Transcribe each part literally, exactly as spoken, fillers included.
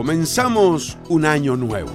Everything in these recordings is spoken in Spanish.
Comenzamos un año nuevo.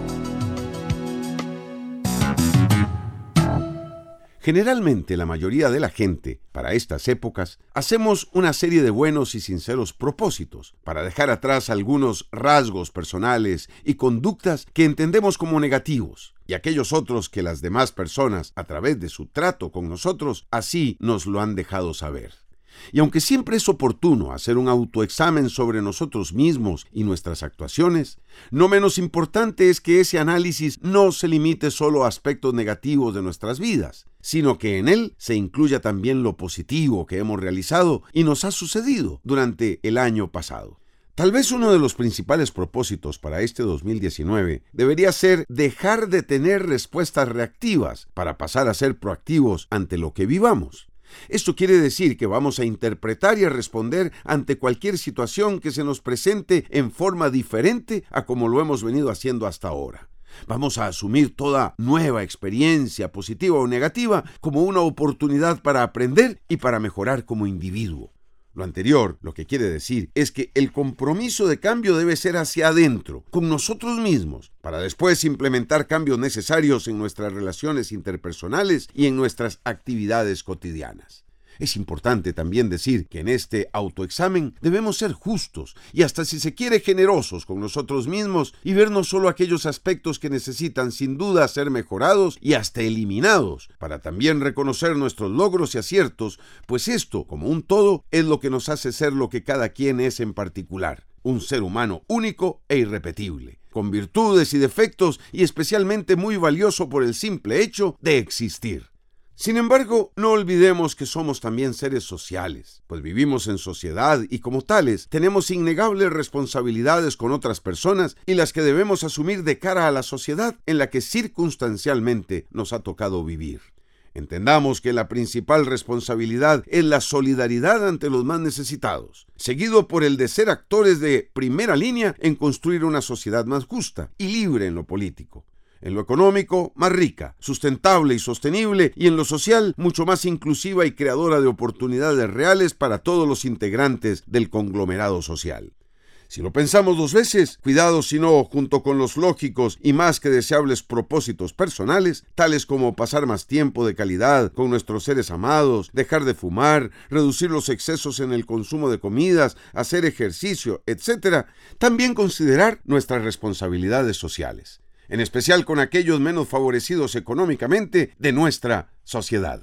Generalmente la mayoría de la gente, para estas épocas, hacemos una serie de buenos y sinceros propósitos para dejar atrás algunos rasgos personales y conductas que entendemos como negativos, y aquellos otros que las demás personas, a través de su trato con nosotros, así nos lo han dejado saber. Y aunque siempre es oportuno hacer un autoexamen sobre nosotros mismos y nuestras actuaciones, no menos importante es que ese análisis no se limite solo a aspectos negativos de nuestras vidas, sino que en él se incluya también lo positivo que hemos realizado y nos ha sucedido durante el año pasado. Tal vez uno de los principales propósitos para este dos mil diecinueve debería ser dejar de tener respuestas reactivas para pasar a ser proactivos ante lo que vivamos. Esto quiere decir que vamos a interpretar y a responder ante cualquier situación que se nos presente en forma diferente a como lo hemos venido haciendo hasta ahora. Vamos a asumir toda nueva experiencia, positiva o negativa, como una oportunidad para aprender y para mejorar como individuo. Lo anterior, lo que quiere decir, es que el compromiso de cambio debe ser hacia adentro, con nosotros mismos, para después implementar cambios necesarios en nuestras relaciones interpersonales y en nuestras actividades cotidianas. Es importante también decir que en este autoexamen debemos ser justos y hasta si se quiere generosos con nosotros mismos y ver no solo aquellos aspectos que necesitan sin duda ser mejorados y hasta eliminados, para también reconocer nuestros logros y aciertos, pues esto, como un todo, es lo que nos hace ser lo que cada quien es en particular, un ser humano único e irrepetible, con virtudes y defectos y especialmente muy valioso por el simple hecho de existir. Sin embargo, no olvidemos que somos también seres sociales, pues vivimos en sociedad y como tales tenemos innegables responsabilidades con otras personas y las que debemos asumir de cara a la sociedad en la que circunstancialmente nos ha tocado vivir. Entendamos que la principal responsabilidad es la solidaridad ante los más necesitados, seguido por el de ser actores de primera línea en construir una sociedad más justa y libre en lo político. En lo económico, más rica, sustentable y sostenible, y en lo social, mucho más inclusiva y creadora de oportunidades reales para todos los integrantes del conglomerado social. Si lo pensamos dos veces, cuidado si no, junto con los lógicos y más que deseables propósitos personales, tales como pasar más tiempo de calidad con nuestros seres amados, dejar de fumar, reducir los excesos en el consumo de comidas, hacer ejercicio, etcétera, también considerar nuestras responsabilidades sociales, en especial con aquellos menos favorecidos económicamente de nuestra sociedad.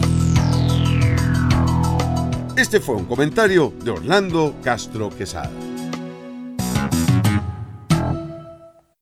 Este fue un comentario de Orlando Castro Quesada.